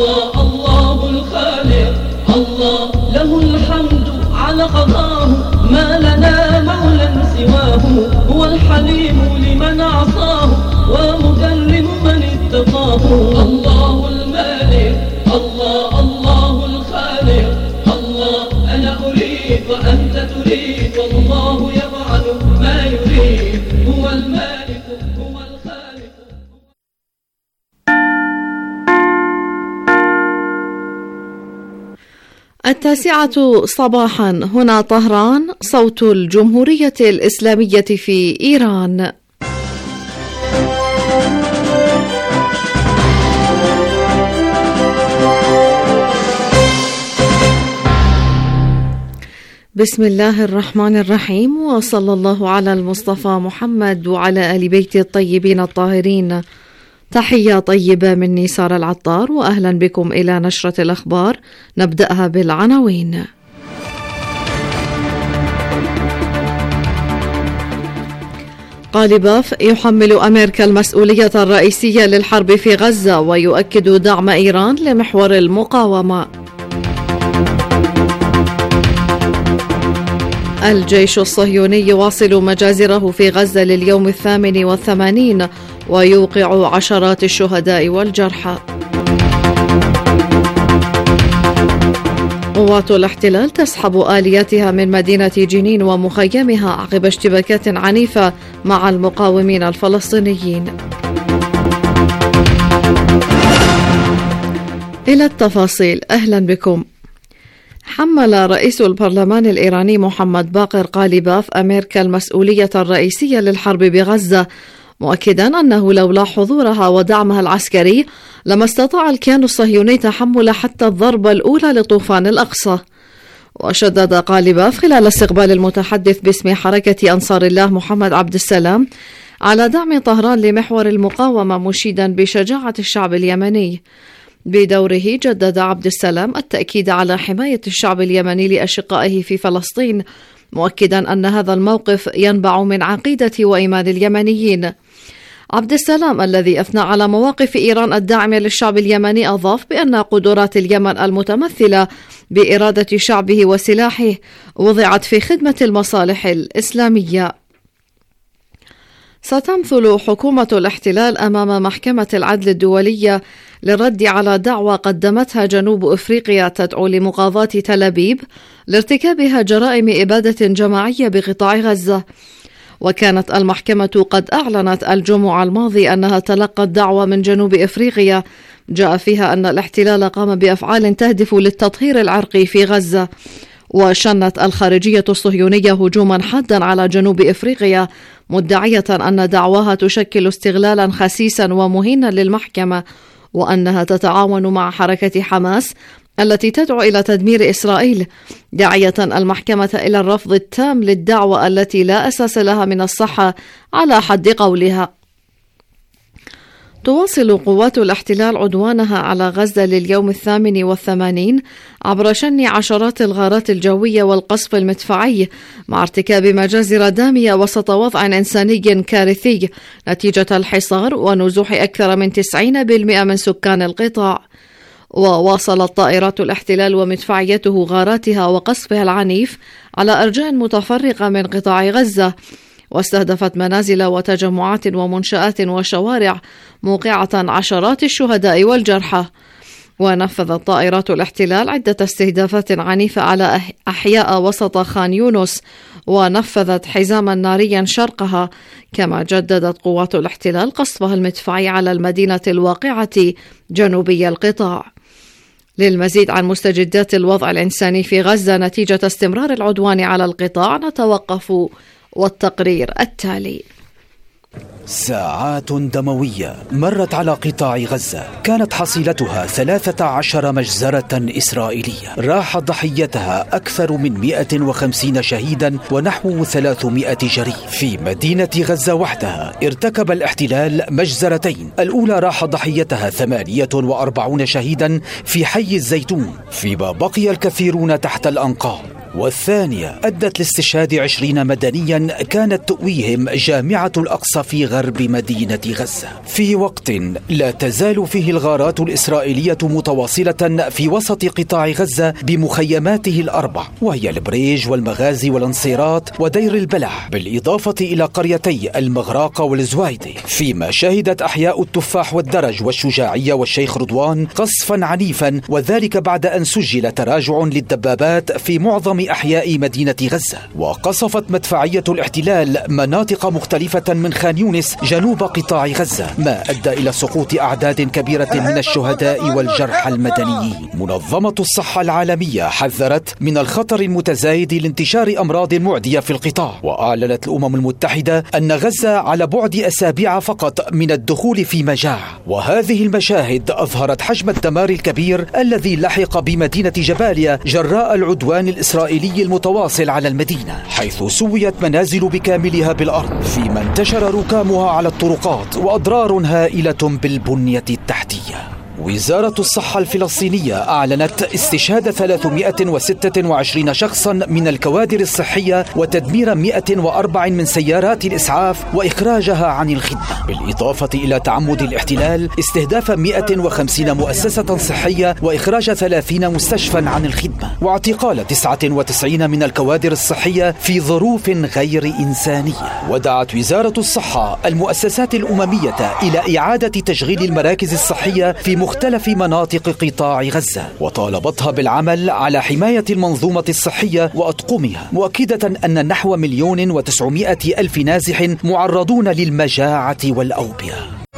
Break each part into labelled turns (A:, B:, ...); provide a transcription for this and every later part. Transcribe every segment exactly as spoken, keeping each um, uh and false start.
A: الله الله الخالق الله له الحمد على قضاه ما لنا مولى سواه هو الحليم لمن عصاه ومكرم من اتقاه الله المالك الله الله الخالق الله أنا أريد وأنت تريد والله يفعل ما يريد هو المالك هو الخالق.
B: التاسعة صباحا هنا طهران، صوت الجمهورية الإسلامية في إيران. بسم الله الرحمن الرحيم، وصلى الله على المصطفى محمد وعلى آل بيت الطيبين الطاهرين. تحية طيبة مني سارة العطار، وأهلا بكم إلى نشرة الأخبار. نبدأها بالعناوين. قاليباف يحمل أمريكا المسؤولية الرئيسية للحرب في غزة ويؤكد دعم إيران لمحور المقاومة. الجيش الصهيوني يواصل مجازره في غزة لليوم الثامن والثمانين ويوقع عشرات الشهداء والجرحى. قوات الاحتلال تسحب آلياتها من مدينة جنين ومخيمها عقب اشتباكات عنيفة مع المقاومين الفلسطينيين. إلى التفاصيل، أهلا بكم. حمل رئيس البرلمان الإيراني محمد باقر قاليباف أمريكا المسؤولية الرئيسية للحرب بغزة، مؤكدا أنه لولا حضورها ودعمها العسكري لما استطاع الكيان الصهيوني تحمل حتى الضربة الأولى لطوفان الأقصى. وشدد قاليباف خلال استقبال المتحدث باسم حركة أنصار الله محمد عبد السلام على دعم طهران لمحور المقاومة، مشيدا بشجاعة الشعب اليمني. بدوره جدد عبد السلام التأكيد على حماية الشعب اليمني لأشقائه في فلسطين، مؤكدا أن هذا الموقف ينبع من عقيدة وإيمان اليمنيين. عبد السلام الذي أثنى على مواقف إيران الداعمة للشعب اليمني أضاف بأن قدرات اليمن المتمثلة بإرادة شعبه وسلاحه وضعت في خدمة المصالح الإسلامية. ستمثل حكومة الاحتلال أمام محكمة العدل الدولية للرد على دعوى قدمتها جنوب أفريقيا تدعو لمقاضاة تل أبيب لارتكابها جرائم إبادة جماعية بقطاع غزة. وكانت المحكمة قد أعلنت الجمعة الماضي أنها تلقت دعوى من جنوب أفريقيا جاء فيها أن الاحتلال قام بأفعال تهدف للتطهير العرقي في غزة. وشنت الخارجية الصهيونية هجوما حادا على جنوب أفريقيا، مدعية أن دعواها تشكل استغلالا خسيسا ومهينا للمحكمة، وأنها تتعاون مع حركة حماس التي تدعو إلى تدمير إسرائيل، داعية المحكمة إلى الرفض التام للدعوة التي لا أساس لها من الصحة على حد قولها. تواصل قوات الاحتلال عدوانها على غزة لليوم الثامن والثمانين عبر شن عشرات الغارات الجوية والقصف المدفعي، مع ارتكاب مجازر دامية وسط وضع إنساني كارثي نتيجة الحصار ونزوح أكثر من تسعين بالمئة من سكان القطاع. وواصلت طائرات الاحتلال ومدفعيته غاراتها وقصفها العنيف على أرجاء متفرقة من قطاع غزة، واستهدفت منازل وتجمعات ومنشآت وشوارع، موقعة عشرات الشهداء والجرحى. ونفذت طائرات الاحتلال عدة استهدافات عنيفة على أحياء وسط خان يونس، ونفذت حزاما ناريا شرقها، كما جددت قوات الاحتلال قصفها المدفعي على المدينة الواقعة جنوبي القطاع. للمزيد عن مستجدات الوضع الإنساني في غزة نتيجة استمرار العدوان على القطاع نتوقف والتقرير التالي.
C: ساعات دموية مرت على قطاع غزة كانت حصيلتها ثلاثة عشر مجزرة إسرائيلية راح ضحيتها أكثر من مئة وخمسين شهيدا ونحو ثلاثمئة جريح. في مدينة غزة وحدها ارتكب الاحتلال مجزرتين، الأولى راح ضحيتها ثمانية وأربعون شهيدا في حي الزيتون، فيما بقي الكثيرون تحت الأنقاض. والثانية أدت لاستشهاد عشرين مدنيا كانت تؤويهم جامعة الأقصى في غرب مدينة غزة، في وقت لا تزال فيه الغارات الإسرائيلية متواصلة في وسط قطاع غزة بمخيماته الأربع، وهي البريج والمغازي والانصيرات ودير البلح، بالإضافة إلى قريتي المغراقة والزوايدة، فيما شهدت أحياء التفاح والدرج والشجاعية والشيخ رضوان قصفا عنيفا، وذلك بعد أن سجل تراجع للدبابات في معظم أحياء مدينة غزة. وقصفت مدفعية الاحتلال مناطق مختلفة من خان يونس جنوب قطاع غزة، ما أدى إلى سقوط أعداد كبيرة من الشهداء والجرحى المدنيين. منظمة الصحة العالمية حذرت من الخطر المتزايد لانتشار أمراض معدية في القطاع، وأعلنت الأمم المتحدة أن غزة على بعد أسابيع فقط من الدخول في مجاعة. وهذه المشاهد أظهرت حجم الدمار الكبير الذي لحق بمدينة جباليا جراء العدوان الإسرائيلي المتواصل على المدينة، حيث سويت منازل بكاملها بالأرض، فيما انتشر ركامها على الطرقات، وأضرار هائلة بالبنية التحتية. وزارة الصحة الفلسطينية أعلنت استشهاد ثلاثمائة وستة وعشرين شخصا من الكوادر الصحية وتدمير مائة وأربعة من سيارات الإسعاف وإخراجها عن الخدمة، بالإضافة إلى تعمد الاحتلال استهداف مائة وخمسين مؤسسة صحية وإخراج ثلاثين مستشفى عن الخدمة، واعتقال تسعة وتسعين من الكوادر الصحية في ظروف غير إنسانية. ودعت وزارة الصحة المؤسسات الأممية إلى إعادة تشغيل المراكز الصحية في مختلف مناطق قطاع غزة، وطالبتها بالعمل على حماية المنظومة الصحية وأطقمها، مؤكدة أن نحو مليون وتسعمائة ألف نازح معرضون للمجاعة والأوبئة.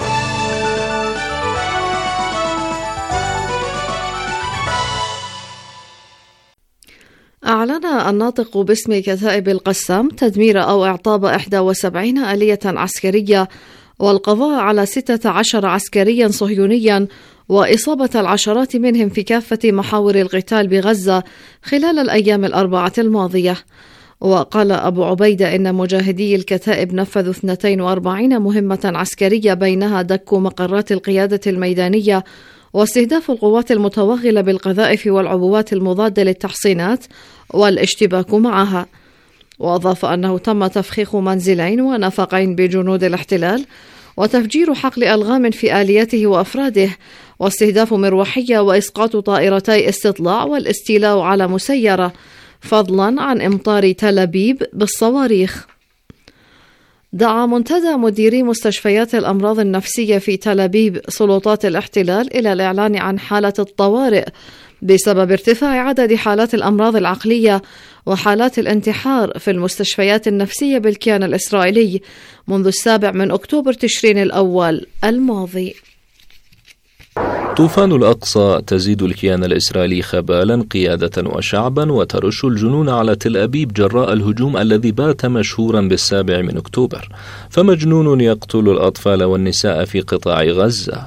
B: أعلن الناطق باسم كتائب القسام تدمير أو إعطاب إحدى وسبعين آلية عسكرية والقضاء على ستة عشر عسكريا صهيونيا وإصابة العشرات منهم في كافة محاور القتال بغزة خلال الأيام الأربعة الماضية. وقال أبو عبيدة إن مجاهدي الكتائب نفذوا اثنتين وأربعين مهمة عسكرية، بينها دك مقرات القيادة الميدانية واستهداف القوات المتوغلة بالقذائف والعبوات المضادة للتحصينات والاشتباك معها. وأضاف أنه تم تفخيخ منزلين ونفقين بجنود الاحتلال وتفجير حقل ألغام في آليته وأفراده واستهداف مروحية وإسقاط طائرتي استطلاع والاستيلاء على مسيرة، فضلا عن إمطار تل أبيب بالصواريخ. دعا منتدى مديري مستشفيات الأمراض النفسية في تل أبيب سلطات الاحتلال إلى الإعلان عن حالة الطوارئ بسبب ارتفاع عدد حالات الأمراض العقلية وحالات الانتحار في المستشفيات النفسية بالكيان الإسرائيلي منذ السابع من أكتوبر تشرين الأول الماضي.
D: طوفان الأقصى تزيد الكيان الإسرائيلي خبالا قيادة وشعبا، وترش الجنون على تل أبيب جراء الهجوم الذي بات مشهورا بالسابع من أكتوبر. فمجنون يقتل الأطفال والنساء في قطاع غزة.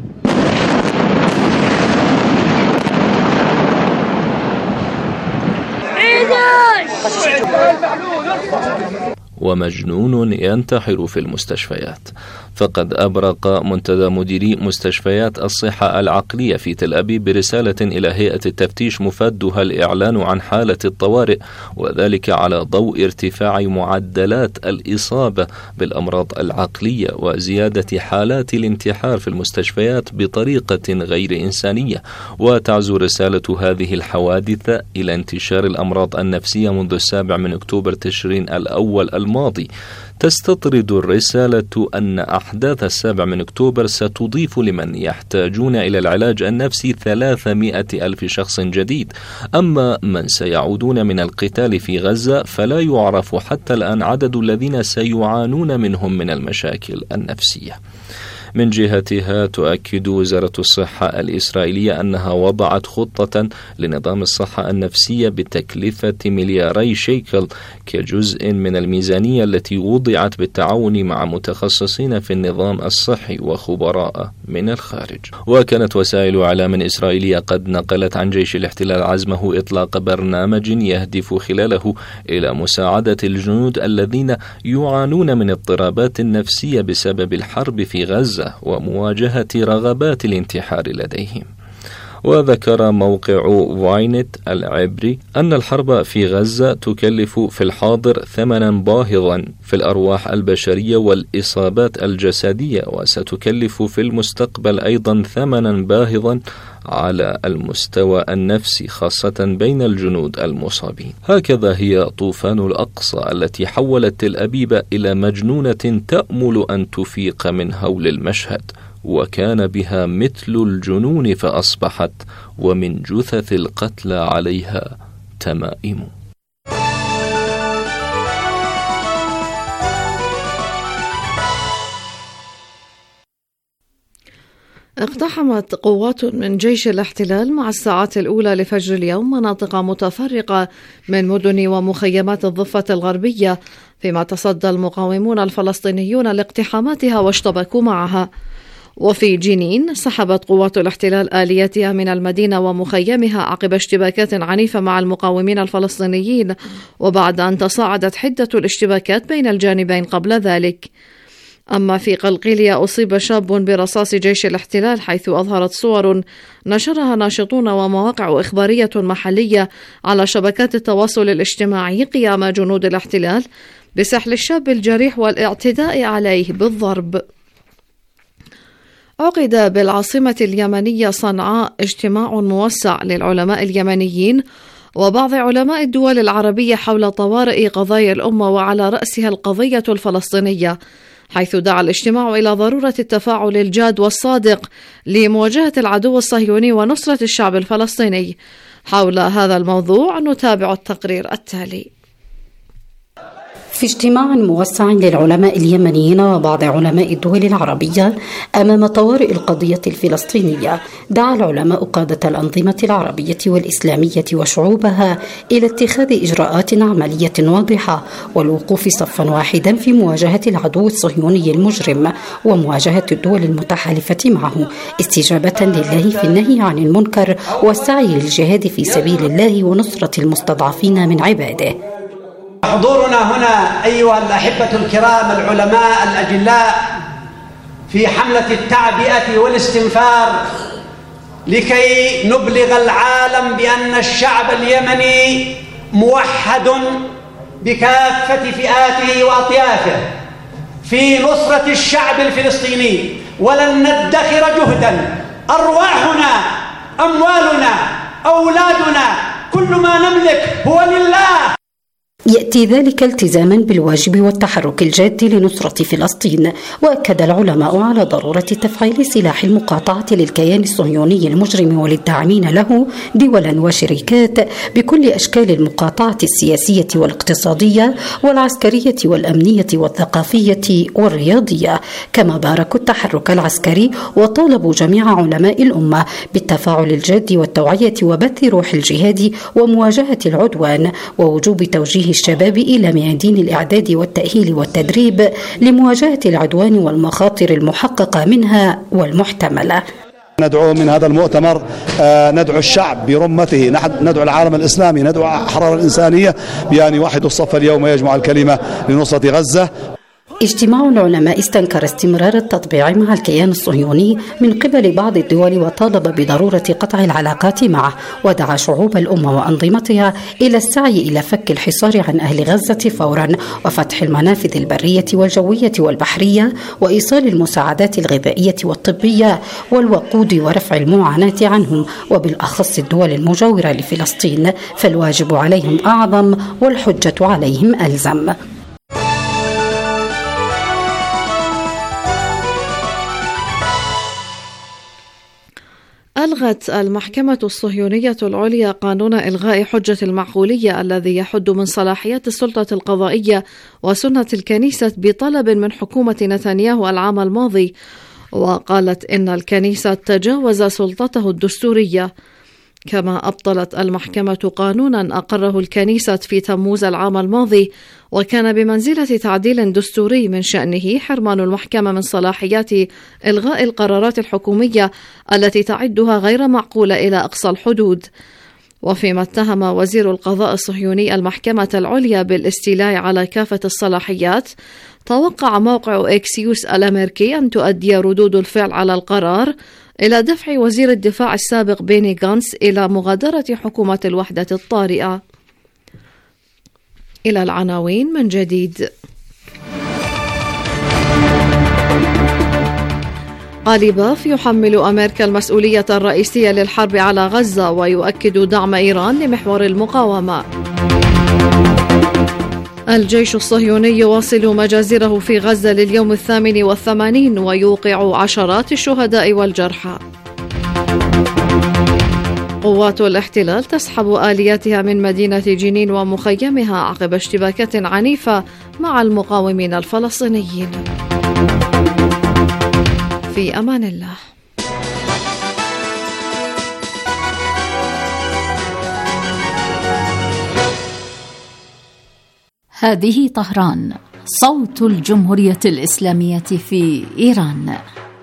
D: ومجنون ينتحر في المستشفيات. فقد أبرق منتدى مديري مستشفيات الصحة العقلية في تل أبيب برسالة إلى هيئة التفتيش مفادها الإعلان عن حالة الطوارئ، وذلك على ضوء ارتفاع معدلات الإصابة بالأمراض العقلية وزيادة حالات الانتحار في المستشفيات بطريقة غير إنسانية. وتعزو رسالة هذه الحوادث إلى انتشار الأمراض النفسية منذ السابع من أكتوبر تشرين الأول الماضي. تستطرد الرسالة أن أحداث السابع من أكتوبر ستضيف لمن يحتاجون إلى العلاج النفسي ثلاثمائة ألف شخص جديد، أما من سيعودون من القتال في غزة فلا يعرف حتى الآن عدد الذين سيعانون منهم من المشاكل النفسية. من جهتها تؤكد وزارة الصحة الإسرائيلية أنها وضعت خطة لنظام الصحة النفسية بتكلفة ملياري شيكل كجزء من الميزانية التي وضعت بالتعاون مع متخصصين في النظام الصحي وخبراء من الخارج. وكانت وسائل إعلام إسرائيلية قد نقلت عن جيش الاحتلال عزمه إطلاق برنامج يهدف خلاله إلى مساعدة الجنود الذين يعانون من اضطرابات نفسية بسبب الحرب في غزة ومواجهة رغبات الانتحار لديهم. وذكر موقع فاينت العبري أن الحرب في غزة تكلف في الحاضر ثمنا باهظا في الأرواح البشرية والإصابات الجسدية، وستكلف في المستقبل أيضا ثمنا باهظا على المستوى النفسي، خاصة بين الجنود المصابين. هكذا هي طوفان الأقصى التي حولت تل أبيب إلى مجنونة تأمل أن تفيق من هول المشهد، وكان بها مثل الجنون فأصبحت، ومن جثث القتلى عليها تمائم.
B: اقتحمت قوات من جيش الاحتلال مع الساعات الأولى لفجر اليوم مناطق متفرقة من مدن ومخيمات الضفة الغربية، فيما تصدى المقاومون الفلسطينيون لاقتحاماتها واشتبكوا معها. وفي جنين سحبت قوات الاحتلال آلياتها من المدينة ومخيمها عقب اشتباكات عنيفة مع المقاومين الفلسطينيين، وبعد أن تصاعدت حدة الاشتباكات بين الجانبين قبل ذلك. أما في قلقيلية أصيب شاب برصاص جيش الاحتلال، حيث أظهرت صور نشرها ناشطون ومواقع إخبارية محلية على شبكات التواصل الاجتماعي قيام جنود الاحتلال بسحل الشاب الجريح والاعتداء عليه بالضرب. عقد بالعاصمة اليمنية صنعاء اجتماع موسع للعلماء اليمنيين وبعض علماء الدول العربية حول طوارئ قضايا الأمة، وعلى رأسها القضية الفلسطينية، حيث دعا الاجتماع إلى ضرورة التفاعل الجاد والصادق لمواجهة العدو الصهيوني ونصرة الشعب الفلسطيني. حول هذا الموضوع نتابع التقرير التالي.
E: في اجتماع موسع للعلماء اليمنيين وبعض علماء الدول العربية أمام طوارئ القضية الفلسطينية، دعا العلماء قادة الأنظمة العربية والإسلامية وشعوبها إلى اتخاذ إجراءات عملية واضحة والوقوف صفا واحدا في مواجهة العدو الصهيوني المجرم ومواجهة الدول المتحالفة معه، استجابة لله في النهي عن المنكر والسعي للجهاد في سبيل الله ونصرة المستضعفين من عباده.
F: حضورنا هنا أيها الأحبة الكرام العلماء الأجلاء في حملة التعبئة والاستنفار لكي نبلغ العالم بأن الشعب اليمني موحد بكافة فئاته وأطيافه في نصرة الشعب الفلسطيني، ولن ندخر جهدا، أرواحنا، أموالنا، أولادنا، كل ما نملك هو لله.
E: يأتي ذلك التزاما بالواجب والتحرك الجاد لنصرة فلسطين. وأكد العلماء على ضرورة تفعيل سلاح المقاطعة للكيان الصهيوني المجرم وللداعمين له دولا وشركات بكل أشكال المقاطعة السياسية والاقتصادية والعسكرية والأمنية والثقافية والرياضية. كما باركوا التحرك العسكري وطالبوا جميع علماء الأمة بالتفاعل الجاد والتوعية وبث روح الجهاد ومواجهة العدوان، ووجوب توجيه الشباب إلى ميادين الإعداد والتأهيل والتدريب لمواجهة العدوان والمخاطر المحققة منها والمحتملة.
G: ندعو من هذا المؤتمر ندعو الشعب برمته، ندعو العالم الإسلامي، ندعو أحرار الإنسانية بأن يوحدوا الصف اليوم ويجمع الكلمة لنصرة غزة.
E: اجتماع العلماء استنكر استمرار التطبيع مع الكيان الصهيوني من قبل بعض الدول وطالب بضرورة قطع العلاقات معه، ودعا شعوب الأمة وأنظمتها إلى السعي إلى فك الحصار عن أهل غزة فورا وفتح المنافذ البرية والجوية والبحرية وإيصال المساعدات الغذائية والطبية والوقود ورفع المعاناة عنهم، وبالأخص الدول المجاورة لفلسطين، فالواجب عليهم أعظم والحجة عليهم ألزم.
B: ألغت المحكمة الصهيونية العليا قانون إلغاء حجة المعقولية الذي يحد من صلاحيات السلطة القضائية وسنة الكنيسة بطلب من حكومة نتنياهو العام الماضي، وقالت إن الكنيسة تجاوز سلطته الدستورية. كما أبطلت المحكمة قانونا أقره الكنيسة في تموز العام الماضي، وكان بمنزلة تعديل دستوري من شأنه حرمان المحكمة من صلاحيات إلغاء القرارات الحكومية التي تعدها غير معقولة إلى أقصى الحدود. وفيما اتهم وزير القضاء الصهيوني المحكمة العليا بالاستيلاء على كافة الصلاحيات، توقع موقع إكسيوس الأمريكي أن تؤدي ردود الفعل على القرار إلى دفع وزير الدفاع السابق بيني غانتس إلى مغادرة حكومة الوحدة الطارئة. إلى العناوين من جديد. غالباف يحمل أمريكا المسؤولية الرئيسية للحرب على غزة ويؤكد دعم إيران لمحور المقاومة. الجيش الصهيوني يواصل مجازره في غزة لليوم الثامن والثمانين ويوقع عشرات الشهداء والجرحى. قوات الاحتلال تسحب آلياتها من مدينة جنين ومخيمها عقب اشتباكات عنيفة مع المقاومين الفلسطينيين. في أمان الله.
H: هذه طهران، صوت الجمهورية الإسلامية في إيران.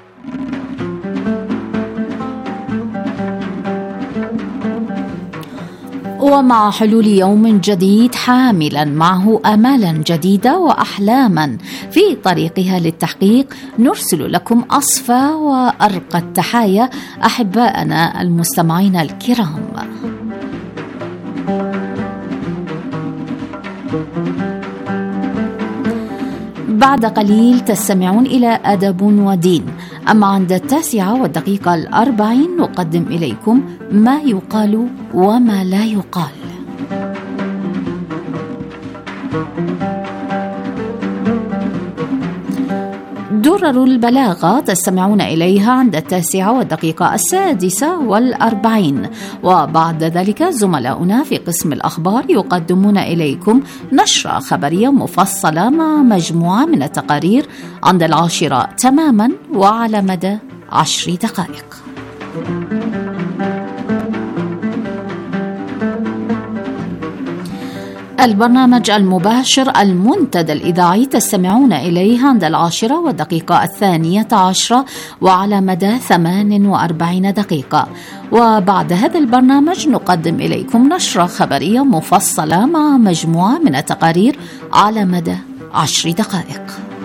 H: ومع حلول يوم جديد حاملا معه آمالا جديدة وأحلاما في طريقها للتحقيق، نرسل لكم أصفى وأرقى التحايا أحباءنا المستمعين الكرام. بعد قليل تستمعون إلى أدب ودين، أما عند التاسعة والدقيقة الأربعين نقدم إليكم ما يقال وما لا يقال. درر البلاغة تستمعون إليها عند التاسعة والدقيقة السادسة والأربعين، وبعد ذلك زملاؤنا في قسم الأخبار يقدمون إليكم نشرة خبرية مفصلة مع مجموعة من التقارير عند العاشرة تماما وعلى مدى عشر دقائق. البرنامج المباشر المنتدى الإذاعي تستمعون إليه عند العاشرة والدقيقة الثانية عشرة وعلى مدى ثمان وأربعين دقيقة. وبعد هذا البرنامج نقدم إليكم نشرة خبرية مفصلة مع مجموعة من التقارير على مدى عشر دقائق.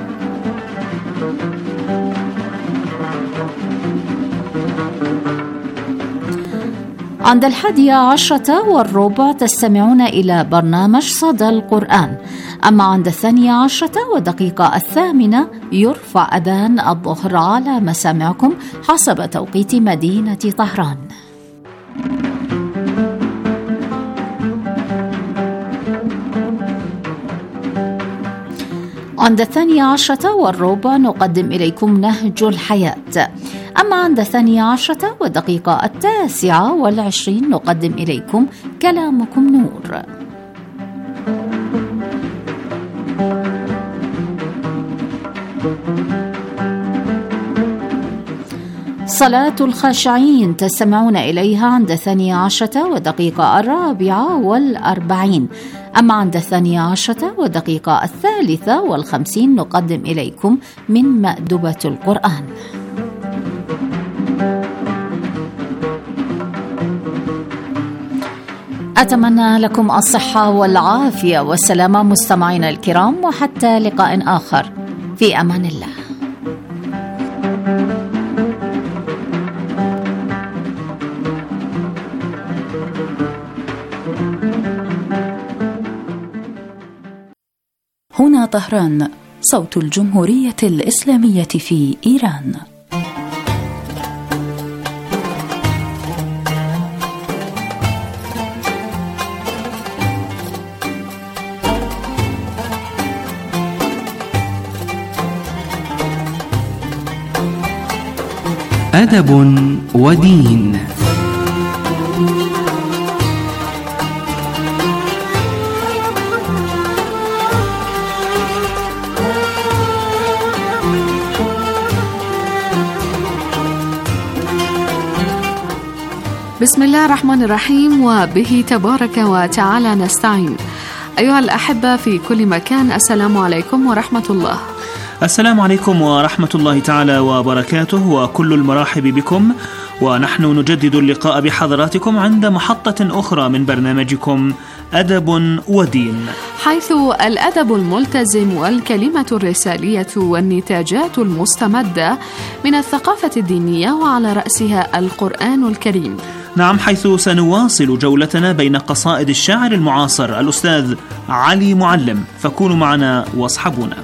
H: عند الحادية عشرة والربع تستمعون إلى برنامج صدى القرآن، أما عند الثانية عشرة ودقيقة الثامنة يرفع أذان الظهر على مسامعكم حسب توقيت مدينة طهران. عند الثانية عشرة والربع نقدم إليكم نهج الحياة، أما عند الثانية عشرة والدقيقة التاسعة والعشرين نقدم إليكم كلامكم نور. صلاة الخاشعين تستمعون إليها عند الثانية عشرة ودقيقة الرابعة والأربعين، أما عند الثانية عشرة ودقيقة الثالثة والخمسين نقدم إليكم من مأدبة القرآن. أتمنى لكم الصحة والعافية والسلامة مستمعينا الكرام، وحتى لقاء آخر في أمان الله.
I: هنا طهران، صوت الجمهورية الإسلامية في إيران.
J: أدب ودين.
B: بسم الله الرحمن الرحيم، وبه تبارك وتعالى نستعين. أيها الأحبة في كل مكان، السلام عليكم ورحمة الله.
K: السلام عليكم ورحمة الله تعالى وبركاته، وكل المراحب بكم ونحن نجدد اللقاء بحضراتكم عند محطة أخرى من برنامجكم أدب ودين،
H: حيث الأدب الملتزم والكلمة الرسالية والنتاجات المستمدة من الثقافة الدينية وعلى رأسها القرآن الكريم.
K: نعم، حيث سنواصل جولتنا بين قصائد الشاعر المعاصر الأستاذ علي معلم، فكونوا معنا واصحبونا.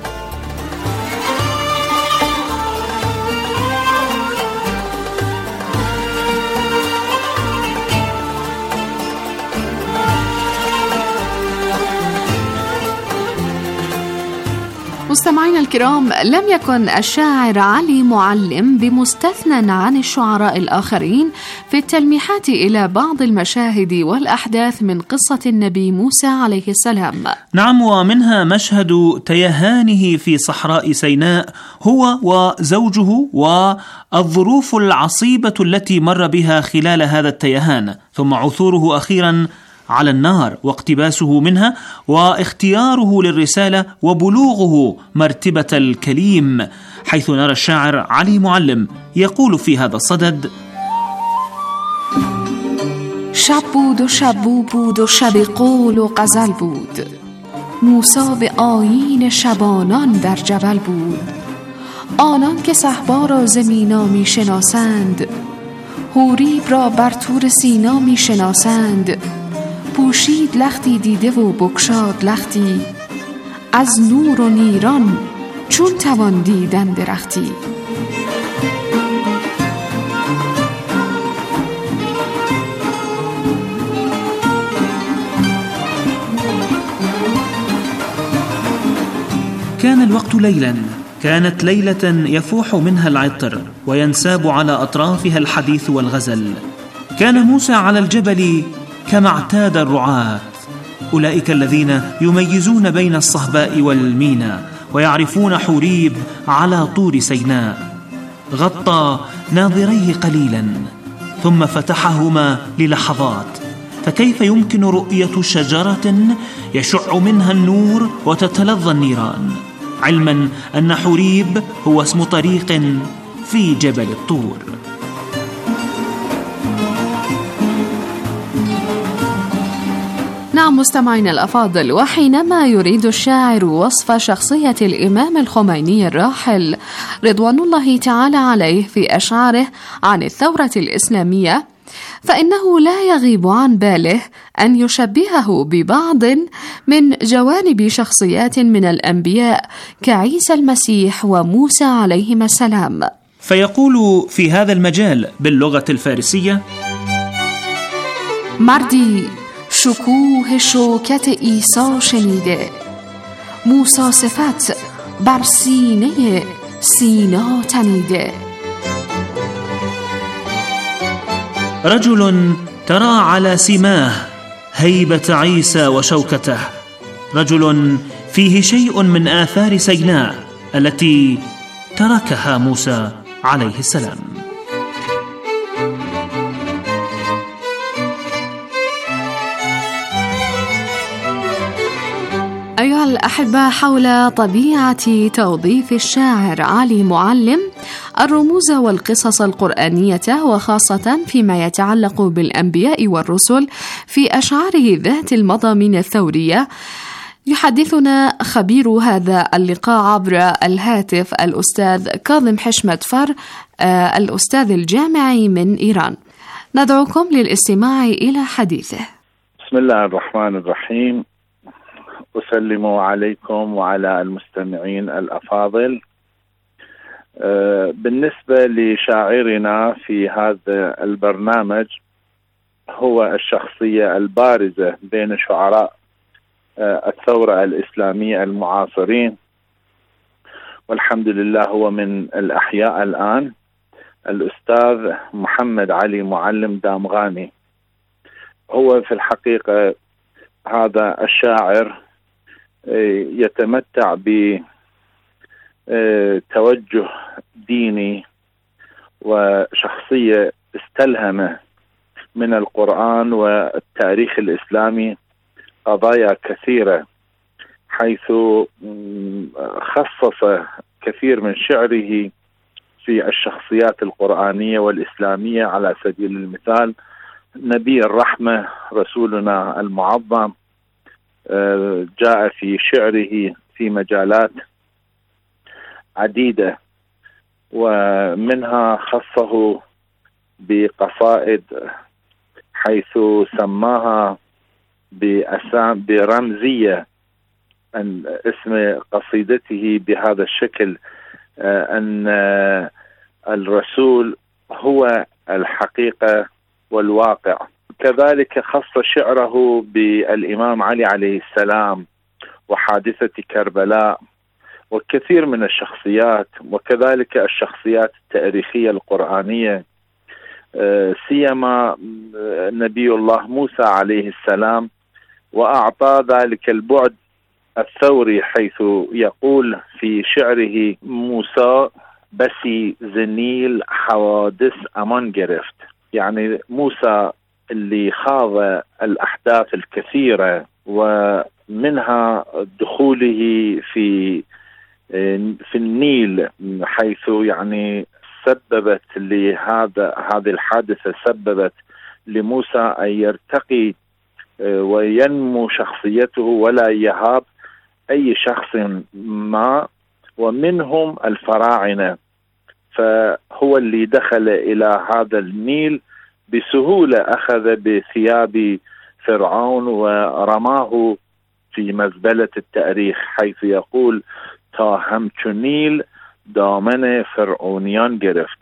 H: مستمعينا الكرام، لم يكن الشاعر علي معلم بمستثنى عن الشعراء الآخرين في التلميحات إلى بعض المشاهد والأحداث من قصة النبي موسى عليه السلام.
K: نعم، ومنها مشهد تيهانه في صحراء سيناء هو وزوجه والظروف العصيبة التي مر بها خلال هذا التيهان، ثم عثوره أخيرا على النار واقتباسه منها واختياره للرسالة وبلوغه مرتبة الكليم، حيث نرى الشاعر علي معلم يقول في هذا الصدد:
H: شب بود و شبو بود و شب قول و غزل بود، موسی به آیین شبانان در جبل بود، آنان که صهبا را ز مینا می شناسند، حوریب را بر طور سینا می شناسند، پوشید لختی دیده و بگشاد لختی، از نور و نیران چون توان دیدن درختی.
K: كان الوقت ليلا، كانت ليلة يفوح منها العطر وينساب على أطرافها الحديث والغزل. كان موسى على الجبل كما اعتاد الرعاة، أولئك الذين يميزون بين الصهباء والمينا ويعرفون حوريب على طور سيناء. غطى ناظريه قليلا ثم فتحهما للحظات، فكيف يمكن رؤية شجرة يشع منها النور وتتلظى النيران، علما أن حوريب هو اسم طريق في جبل الطور.
H: نعم مستمعينا الأفاضل، وحينما يريد الشاعر وصف شخصية الإمام الخميني الراحل رضوان الله تعالى عليه في أشعاره عن الثورة الإسلامية، فإنه لا يغيب عن باله أن يشبهه ببعض من جوانب شخصيات من الأنبياء كعيسى المسيح وموسى عليهما السلام،
K: فيقول في هذا المجال باللغة الفارسية:
H: مردی شکوه شوکت عیسی شنیده، موسی صفت بر سینه سینا تنیده.
K: رجل ترى على سماه هيبة عيسى وشوكته، رجل فيه شيء من آثار سيناء التي تركها موسى عليه السلام.
H: أيها الأحبة، حول طبيعة توظيف الشاعر علي معلم الرموز والقصص القرآنية، وخاصة فيما يتعلق بالأنبياء والرسل في أشعاره ذات المضامين الثورية، يحدثنا خبير هذا اللقاء عبر الهاتف الأستاذ كاظم حشمت فر، الأستاذ الجامعي من إيران. ندعوكم للاستماع إلى حديثه.
L: بسم الله الرحمن الرحيم، أسلم عليكم وعلى المستمعين الأفاضل. بالنسبة لشاعرنا في هذا البرنامج، هو الشخصية البارزة بين شعراء الثورة الإسلامية المعاصرين، والحمد لله هو من الأحياء الآن، الأستاذ محمد علي معلم دامغاني. هو في الحقيقة هذا الشاعر يتمتع بتوجه ديني وشخصية استلهم من القرآن والتاريخ الإسلامي قضايا كثيرة، حيث خصص كثير من شعره في الشخصيات القرآنية والإسلامية. على سبيل المثال نبي الرحمة رسولنا المعظم جاء في شعره في مجالات عديدة، ومنها خصه بقصائد حيث سماها بأسام برمزية أن اسم قصيدته بهذا الشكل، أن الرسول هو الحقيقة والواقع. كذلك خص شعره بالإمام علي عليه السلام وحادثة كربلاء وكثير من الشخصيات، وكذلك الشخصيات التاريخية القرآنية، سيما نبي الله موسى عليه السلام، وأعطى ذلك البعد الثوري حيث يقول في شعره: موسى بسي زنيل حوادث أمان جرفت، يعني موسى اللي خاض الأحداث الكثيرة ومنها دخوله في في النيل، حيث يعني سببت لهذا هذه الحادثة سببت لموسى أن يرتقي وينمو شخصيته ولا يهاب أي شخص ما، ومنهم الفراعنة. فهو اللي دخل إلى هذا النيل بسهولة، أخذ بثياب فرعون ورماه في مزبلة التاريخ، حيث يقول: تا همچو نیل دامن فرعونيان گرفت.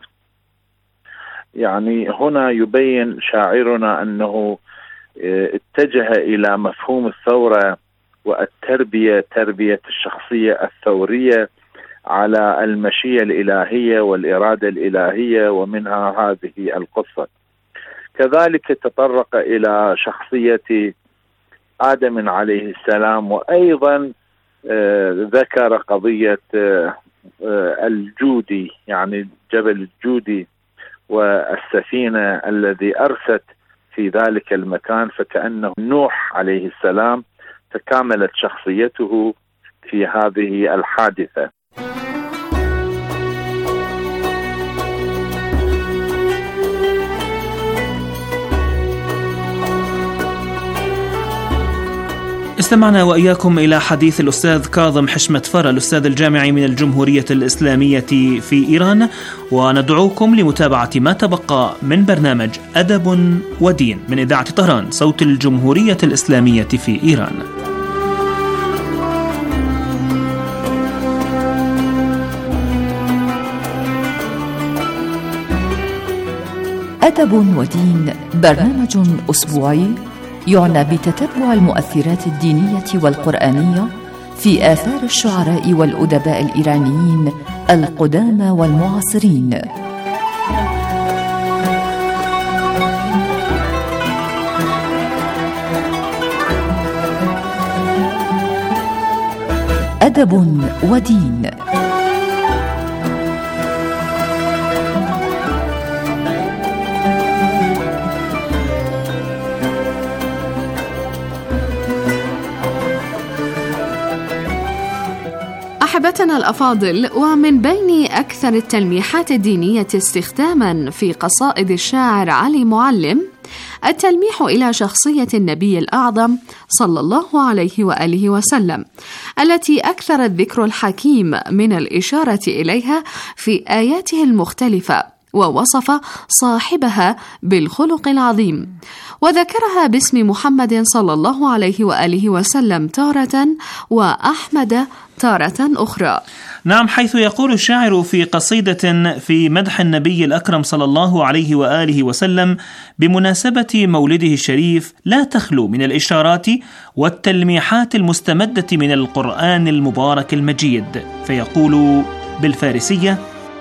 L: يعني هنا يبين شاعرنا أنه اتجه إلى مفهوم الثورة والتربية، تربية الشخصية الثورية على المشيئة الإلهية والإرادة الإلهية، ومنها هذه القصة. كذلك تطرق إلى شخصية آدم عليه السلام، وأيضا ذكر قضية الجودي، يعني جبل الجودي والسفينة الذي أرست في ذلك المكان، فكأنه نوح عليه السلام تكاملت شخصيته في هذه الحادثة.
K: استمعنا وإياكم إلى حديث الأستاذ كاظم حشمت فرة، الأستاذ الجامعي من الجمهورية الإسلامية في إيران، وندعوكم لمتابعة ما تبقى من برنامج أدب ودين من إذاعة طهران صوت الجمهورية الإسلامية في إيران.
I: أدب ودين برنامج أسبوعي يعنى بتتبع المؤثرات الدينية والقرآنية في آثار الشعراء والأدباء الإيرانيين القدامى والمعاصرين. أدب ودين.
B: أحبتنا الأفاضل، ومن بين أكثر التلميحات الدينية استخداما في قصائد الشاعر علي معلم التلميح إلى شخصية النبي الأعظم صلى الله عليه وآله وسلم، التي أكثر الذكر الحكيم من الإشارة إليها في آياته المختلفة، ووصف صاحبها بالخلق العظيم، وذكرها باسم محمد صلى الله عليه وآله وسلم تارة، وأحمد تارة أخرى.
K: نعم، حيث يقول الشاعر في قصيدة في مدح النبي الأكرم صلى الله عليه وآله وسلم بمناسبة مولده الشريف: لا تخلو من الإشارات والتلميحات المستمدة من القرآن المبارك المجيد. فيقول بالفارسية: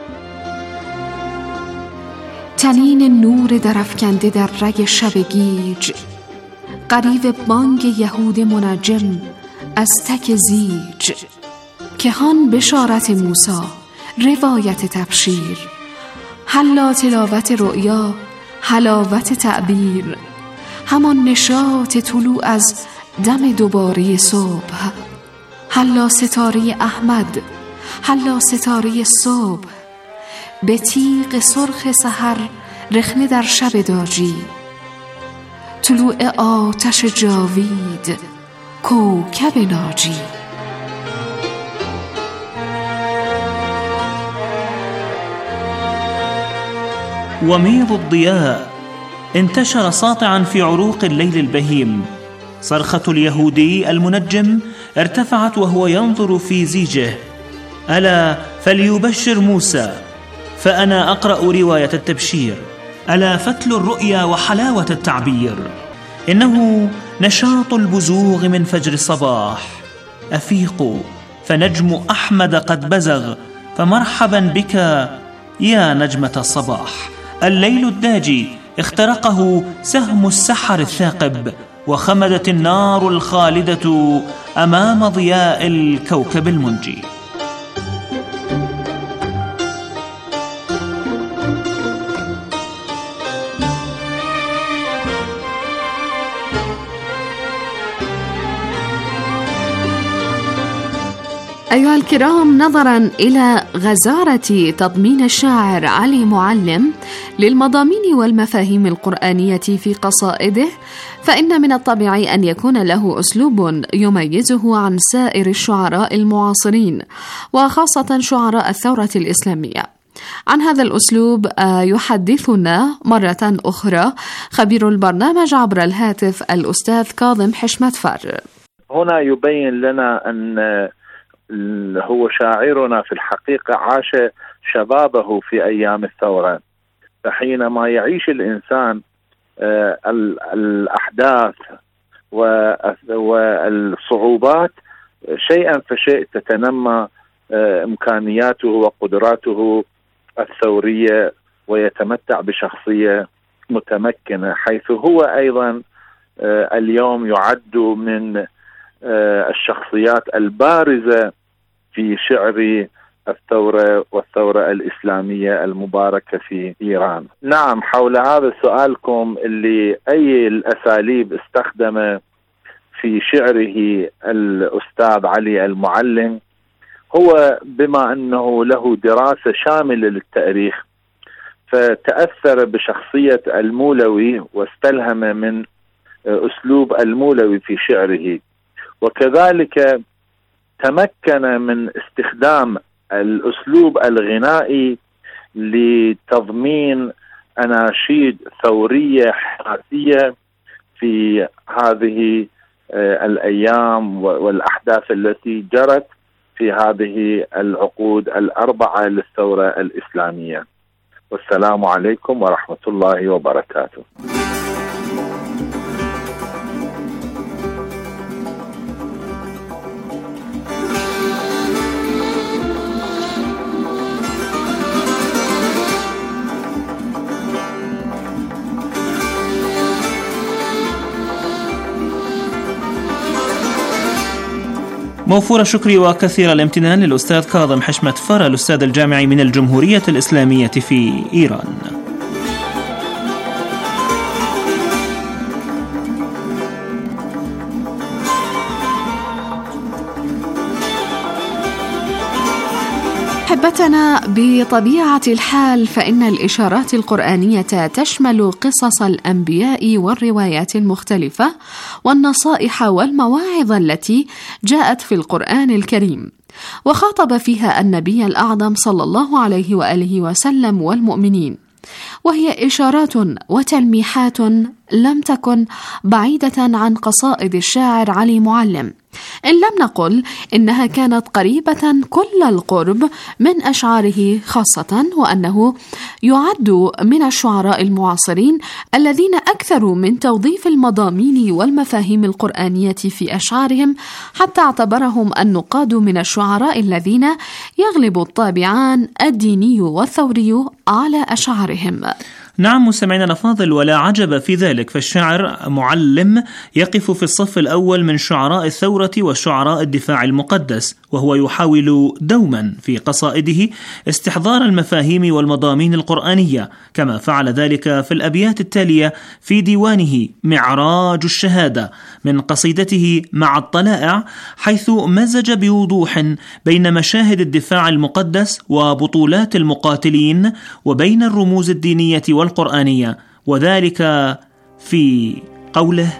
B: تنین نور درفکنده در رگ شب گیج، قریب بانگ یهود منجم از تک زیج، کهان بشارت موسی روایت تبشیر، حلا تلاوت رؤیا حلاوت تعبیر، همان نشاط طلوع از دم دوباره صبح، حلا ستاره احمد حلا ستاره صبح،
M: به تیغ سرخ سحر رخنه در شب داجی، طلوع آتش جاوید کوکب ناجی.
K: وميض الضياء انتشر ساطعا في عروق الليل البهيم. صرخة اليهودي المنجم ارتفعت وهو ينظر في زيجه: ألا فليبشر موسى، فأنا أقرأ رواية التبشير. ألا فتل الرؤيا وحلاوة التعبير، إنه نشاط البزوغ من فجر الصباح. أفيقوا فنجم أحمد قد بزغ، فمرحبا بك يا نجمة الصباح. الليل الداجي اخترقه سهم السحر الثاقب، وخمدت النار الخالدة أمام ضياء الكوكب المنجي.
M: أيها الكرام، نظرا إلى غزارة تضمين الشاعر علي معلم للمضامين والمفاهيم القرآنية في قصائده، فإن من الطبيعي أن يكون له أسلوب يميزه عن سائر الشعراء المعاصرين، وخاصة شعراء الثورة الإسلامية. عن هذا الأسلوب يحدثنا مرة أخرى خبير البرنامج عبر الهاتف الأستاذ كاظم حشمت فر.
L: هنا يبين لنا أن هو شاعرنا في الحقيقة عاش شبابه في أيام الثورة، فحينما يعيش الإنسان الأحداث والصعوبات شيئا فشيء تتنمى إمكانياته وقدراته الثورية، ويتمتع بشخصية متمكنة، حيث هو أيضا اليوم يعد من الشخصيات البارزة في شعر الثورة والثورة الإسلامية المباركة في إيران. نعم، حول هذا سؤالكم اللي أي الأساليب استخدم في شعره الأستاذ علي المعلم، هو بما أنه له دراسة شاملة للتاريخ فتأثر بشخصية المولوي واستلهم من أسلوب المولوي في شعره، وكذلك تمكن من استخدام الأسلوب الغنائي لتضمين أناشيد ثورية حماسية في هذه الأيام والأحداث التي جرت في هذه العقود الأربعة للثورة الإسلامية. والسلام عليكم ورحمة الله وبركاته.
K: موفور الشكر وكثير الامتنان للأستاذ كاظم حشمت فر، الأستاذ الجامعي من الجمهورية الإسلامية في إيران.
M: أحبتنا، بطبيعة الحال فإن الإشارات القرآنية تشمل قصص الأنبياء والروايات المختلفة والنصائح والمواعظ التي جاءت في القرآن الكريم، وخاطب فيها النبي الأعظم صلى الله عليه وآله وسلم والمؤمنين، وهي إشارات وتلميحات لم تكن بعيدة عن قصائد الشاعر علي معلم، إن لم نقل إنها كانت قريبة كل القرب من أشعاره، خاصة وأنه يعد من الشعراء المعاصرين الذين أكثروا من توظيف المضامين والمفاهيم القرآنية في أشعارهم، حتى اعتبرهم النقاد من الشعراء الذين يغلب الطابعان الديني والثوري على أشعارهم.
K: نعم مستمعينا الأفاضل، ولا عجب في ذلك، فالشاعر معلم يقف في الصف الأول من شعراء الثورة وشعراء الدفاع المقدس، وهو يحاول دوما في قصائده استحضار المفاهيم والمضامين القرآنية، كما فعل ذلك في الأبيات التالية في ديوانه معراج الشهادة من قصيدته مع الطلائع، حيث مزج بوضوح بين مشاهد الدفاع المقدس وبطولات المقاتلين وبين الرموز الدينية والقرآنية، وذلك في قوله: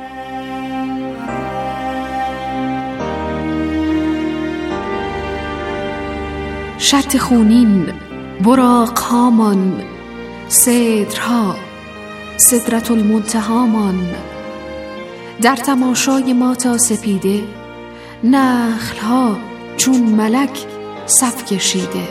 M: شرط خونین، براق هامان، صدرها، صدرت المنتهامان، در تماشای ما تا سپیده، نخلها چون ملک صف کشیده.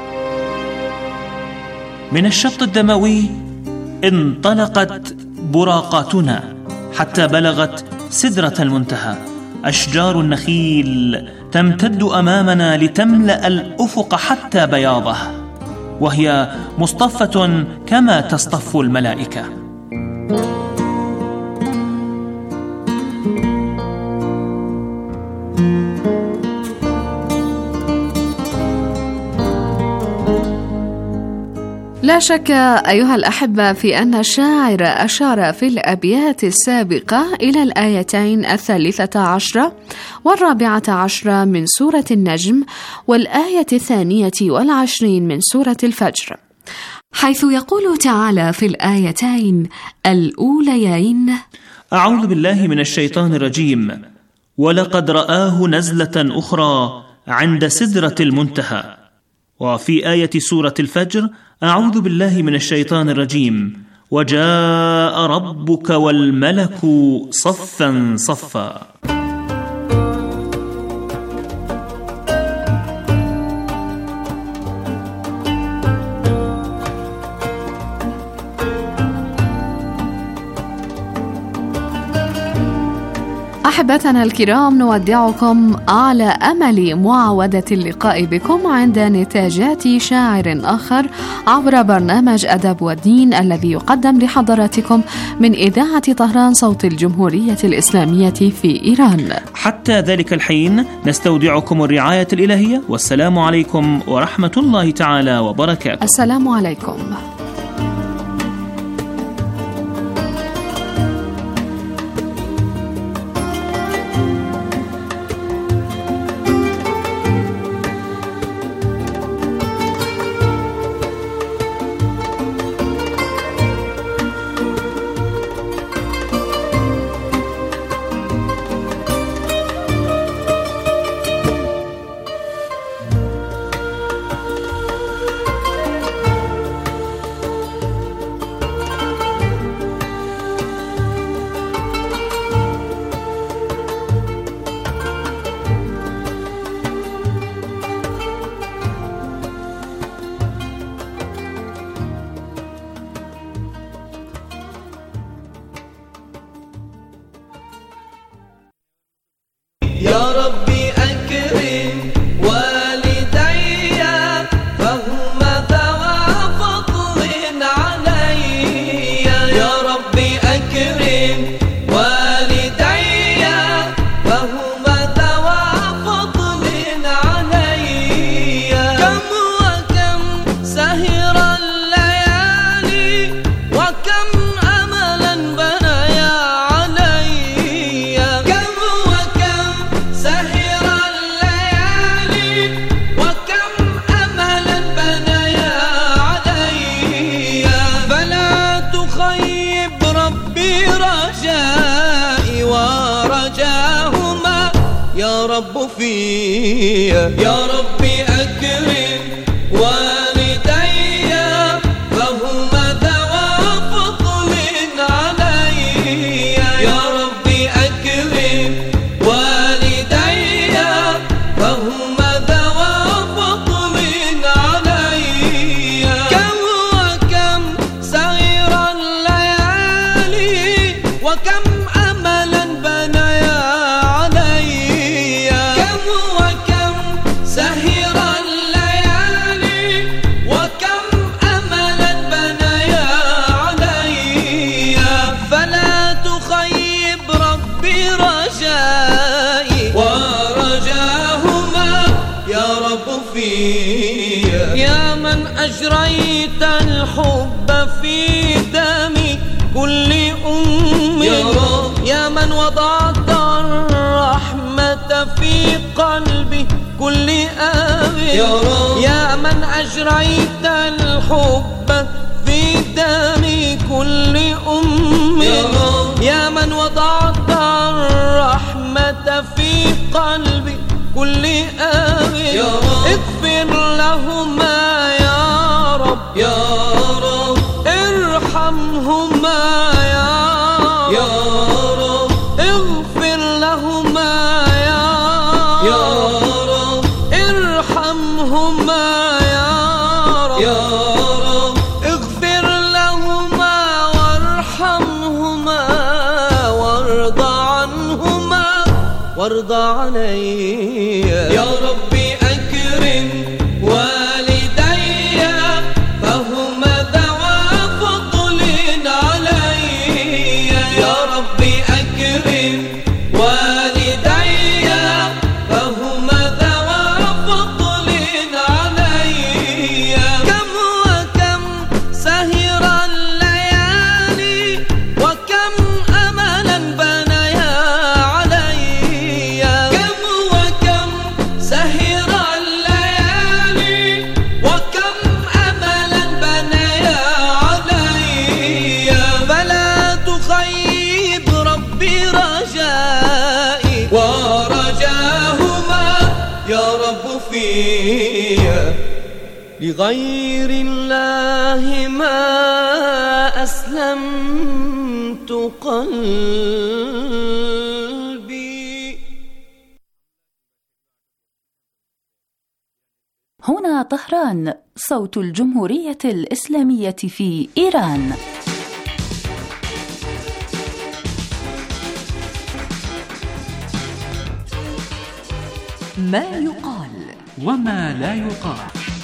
K: من الشط الدموي انطلقت براقاتنا حتى بلغت سدرة المنتهى، أشجار النخيل تمتد أمامنا لتملأ الأفق حتى بياضه، وهي مصطفة كما تصطف الملائكة.
M: لا شك أيها الأحبة في أن الشاعر أشار في الأبيات السابقة إلى الآيتين الثالثة عشرة والرابعة عشرة من سورة النجم والآية الثانية والعشرين من سورة الفجر، حيث يقول تعالى في الآيتين الأوليين:
K: أعوذ بالله من الشيطان الرجيم، ولقد رآه نزلة أخرى عند سدرة المنتهى. وفي آية سورة الفجر: أعوذ بالله من الشيطان الرجيم، وجاء ربك والملك صفا صفا.
M: أحبتنا الكرام، نودعكم على أمل معاودة اللقاء بكم عند نتاجات شاعر آخر عبر برنامج أدب ودين الذي يقدم لحضراتكم من إذاعة طهران صوت الجمهورية الإسلامية في إيران.
K: حتى ذلك الحين نستودعكم الرعاية الإلهية، والسلام عليكم ورحمة الله تعالى وبركاته.
M: السلام عليكم.
A: يا ربي أكرم والدي فهما ذوى فضل علي، يا ربي أكرم والدي فهما ذوى فضل علي، كم وكم سهر الليالي وكم أملا بنايا علي، كم وكم سهر الليالي وكم أملا بنايا علي، فلا تخيب ربي رجائي ورجاهما يا رب فيا، يا ربي أكرم والدي فهما ذوى فضل علي، يا ربي أكرم والدي فهما ذوى فضل علي، كم وكم سهر الليالي وكم أملا بنايا علي، كم وكم سهر الليالي وكم أملا بنايا علي، فلا تخيب ربي رجائي ورجاهما أجريت الحب في دمي كل أم يا رب، يا من وضعت الرحمة في قلبي كل أب يا رب، يا من أجريت الحب في دمي كل أم يا رب، يا من وضعت الرحمة في قلبي كل أب يا رب، اغفر لهما يا رب يا رب، ارحمهما يا يا رب، اغفر لهما يا يا رب، ارحمهما يا رب يا رب، اغفر لهما وارحمهما وارض عنهما وارض علي يا ربي، أكرم والدي فهما ذوى فضل علي، يا ربي أكرم والدي فهما ذوى فضل علي، كم وكم سهر الليالي وكم أملا بنيا علي، كم وكم سهر الليالي وكم أملا بنيا علي، فلا تخيب ربي رجائي ورجاهما يا رب فيا، لغير الله ما أسلمت قلبي.
I: هنا طهران، صوت الجمهورية الإسلامية في إيران.
N: ما يقال
J: وما لا يقال.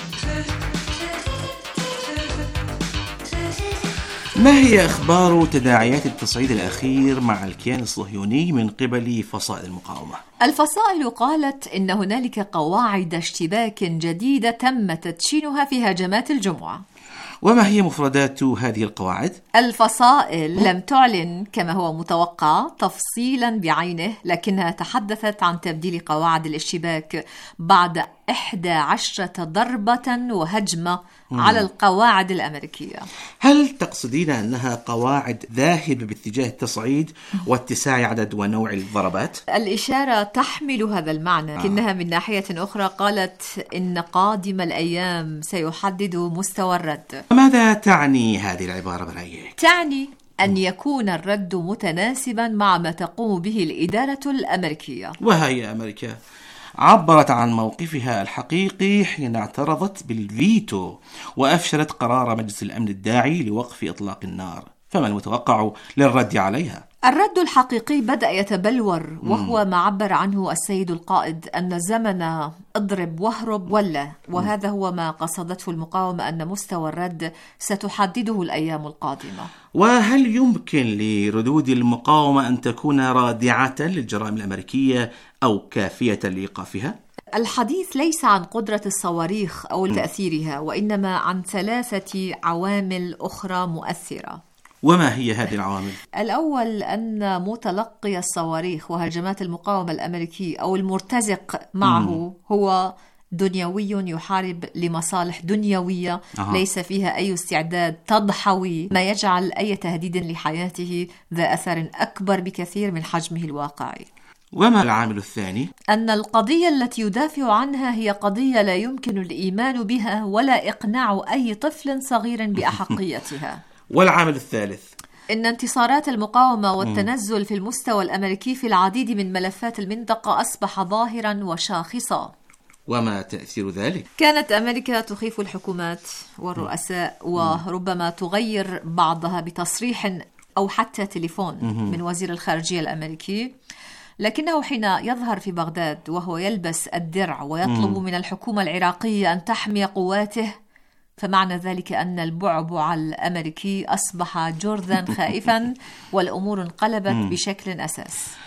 O: ما هي أخبار تداعيات التصعيد الأخير مع الكيان الصهيوني من قبل فصائل المقاومة؟
N: الفصائل قالت إن هنالك قواعد اشتباك جديدة تم تدشينها في هجمات الجمعة.
O: وما هي مفردات هذه القواعد؟
N: الفصائل لم تعلن كما هو متوقع تفصيلا بعينه، لكنها تحدثت عن تبديل قواعد الاشتباك بعد إحدى عشرة ضربة وهجمة مم. على القواعد الأمريكية.
O: هل تقصدين أنها قواعد ذاهبة باتجاه التصعيد واتساع عدد ونوع الضربات؟
N: الإشارة تحمل هذا المعنى، لكنها آه. من ناحية أخرى قالت إن قادم الأيام سيحدد مستوى الرد.
O: ماذا تعني هذه العبارة برأيك؟
N: تعني أن يكون الرد متناسبا مع ما تقوم به الإدارة الأمريكية.
O: وهي أمريكا عبرت عن موقفها الحقيقي حين اعترضت بالفيتو وأفشلت قرار مجلس الأمن الداعي لوقف إطلاق النار، فما المتوقع للرد عليها؟
N: الرد الحقيقي بدأ يتبلور، وهو ما عبر عنه السيد القائد أن زمن اضرب واهرب ولا، وهذا هو ما قصدته المقاومة أن مستوى الرد ستحدده الأيام القادمة.
O: وهل يمكن لردود المقاومة أن تكون رادعة للجرائم الأمريكية أو كافية لإيقافها؟
N: الحديث ليس عن قدرة الصواريخ أو تأثيرها، وإنما عن ثلاثة عوامل أخرى مؤثرة.
O: وما هي هذه العوامل؟
N: الأول أن متلقي الصواريخ وهجمات المقاومة الأمريكي أو المرتزق معه مم. هو دنيوي يحارب لمصالح دنيوية أه. ليس فيها أي استعداد تضحوي، ما يجعل أي تهديد لحياته ذا أثر أكبر بكثير من حجمه الواقعي.
O: وما العامل الثاني؟
N: أن القضية التي يدافع عنها هي قضية لا يمكن الإيمان بها ولا إقناع أي طفل صغير بأحقيتها.
O: والعامل الثالث؟
N: إن انتصارات المقاومة والتنزل في المستوى الأمريكي في العديد من ملفات المنطقة أصبح ظاهرا وشاخصا.
O: وما تأثير ذلك؟
N: كانت أمريكا تخيف الحكومات والرؤساء وربما تغير بعضها بتصريح أو حتى تليفون من وزير الخارجية الأمريكي، لكنه حين يظهر في بغداد وهو يلبس الدرع ويطلب من الحكومة العراقية أن تحمي قواته، فمعنى ذلك أن البعبع الأمريكي أصبح جرذا خائفا والأمور انقلبت بشكل أساس.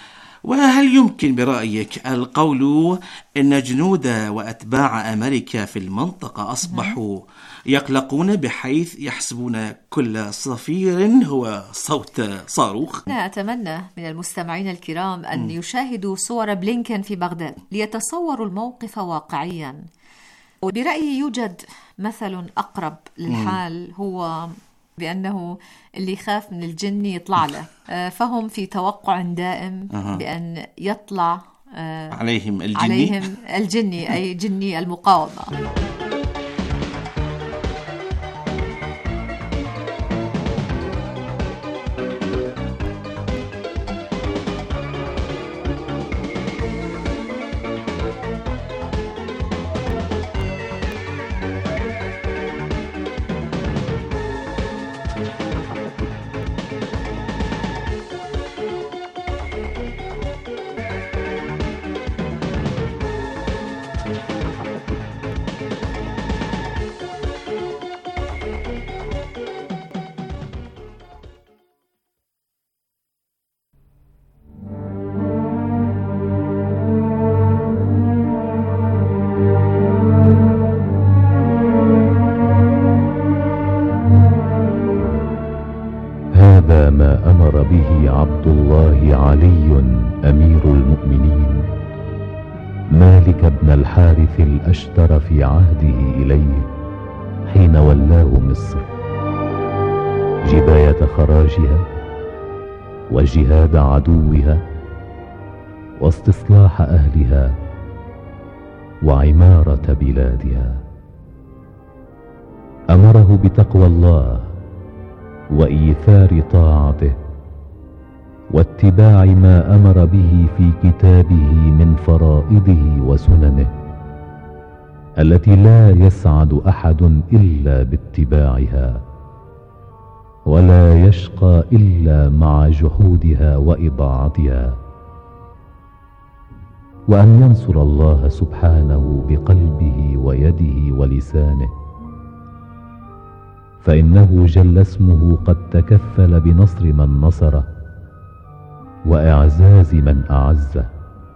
O: وهل يمكن برأيك القول أن جنود وأتباع أمريكا في المنطقة أصبحوا يقلقون بحيث يحسبون كل صفير هو صوت صاروخ؟
N: أنا أتمنى من المستمعين الكرام أن يشاهدوا صور بلينكن في بغداد ليتصوروا الموقف واقعيا. وبرأيي يوجد مثل أقرب للحال، هو بأنه اللي يخاف من الجن يطلع له، فهم في توقع دائم بأن يطلع
O: عليهم الجني
N: عليهم الجني أي جني المقاومة.
P: ما أمر به عبد الله علي أمير المؤمنين مالك بن الحارث الأشتر في عهده إليه حين ولاه مصر، جباية خراجها وجهاد عدوها واستصلاح أهلها وعمارة بلادها. أمره بتقوى الله وإيثار طاعته واتباع ما أمر به في كتابه من فرائضه وسننه التي لا يسعد أحد إلا باتباعها ولا يشقى إلا مع جحودها وإضاعتها، وأن ينصر الله سبحانه بقلبه ويده ولسانه، فإنه جل اسمه قد تكفل بنصر من نصره وإعزاز من أعزه.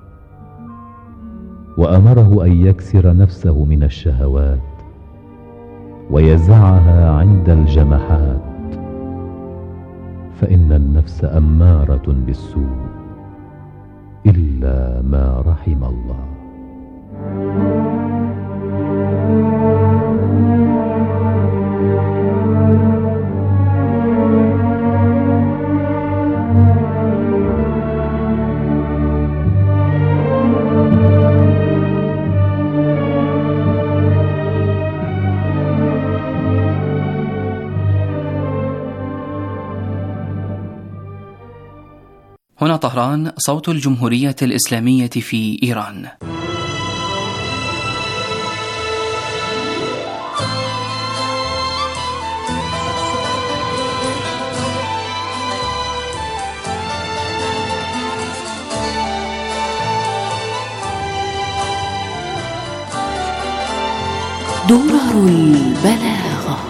P: وأمره أن يكسر نفسه من الشهوات ويزعها عند الجمحات، فإن النفس أمارة بالسوء إلا ما رحم الله.
Q: هنا طهران، صوت الجمهورية الإسلامية في إيران.
I: درر البلاغة.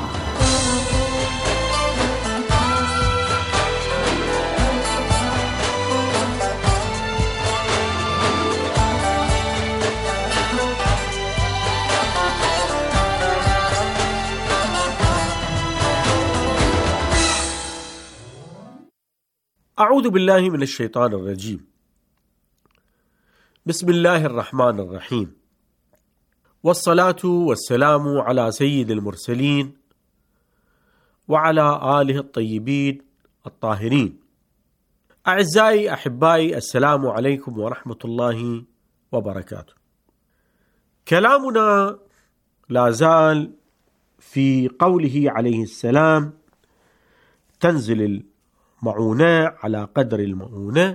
R: أعوذ بالله من الشيطان الرجيم. بسم الله الرحمن الرحيم، والصلاة والسلام على سيد المرسلين وعلى آله الطيبين الطاهرين. أعزائي أحبائي، السلام عليكم ورحمة الله وبركاته. كلامنا لا زال في قوله عليه السلام: تنزل المعونة على قدر المؤونة.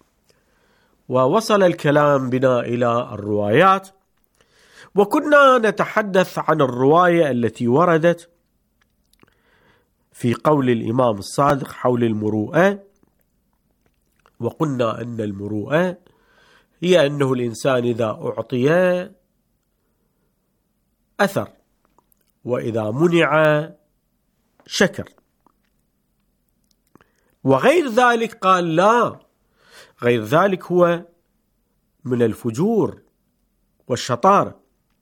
R: ووصل الكلام بنا إلى الروايات، وكنا نتحدث عن الرواية التي وردت في قول الإمام الصادق حول المروءة، وقلنا أن المروءة هي أنه الإنسان إذا أعطي أثر، وإذا منع شكر، وغير ذلك قال لا، غير ذلك هو من الفجور والشطارة.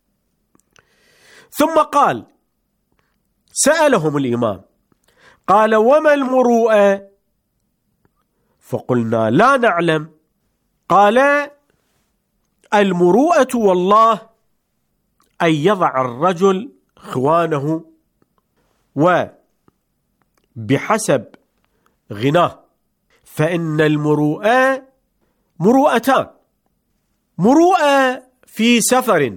R: ثم قال، سألهم الإمام قال: وما المروءة؟ فقلنا: لا نعلم. قال: المروءة والله أن يضع الرجل خوانه وبحسب غناه، فإن المروءة مروءتان: مروءة في سفر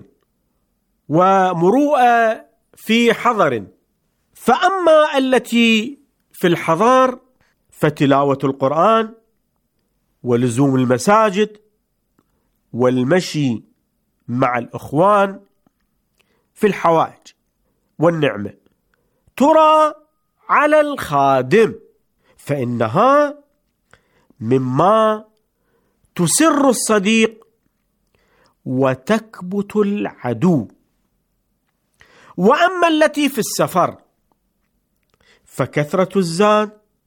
R: ومروءة في حضر. فأما التي في الحضر فتلاوة القرآن ولزوم المساجد والمشي مع الإخوان في الحوائج والنعمة ترى على الخادم، فإنها مما تسر الصديق وتكبت العدو. وأما التي في السفر فكثرة الزاد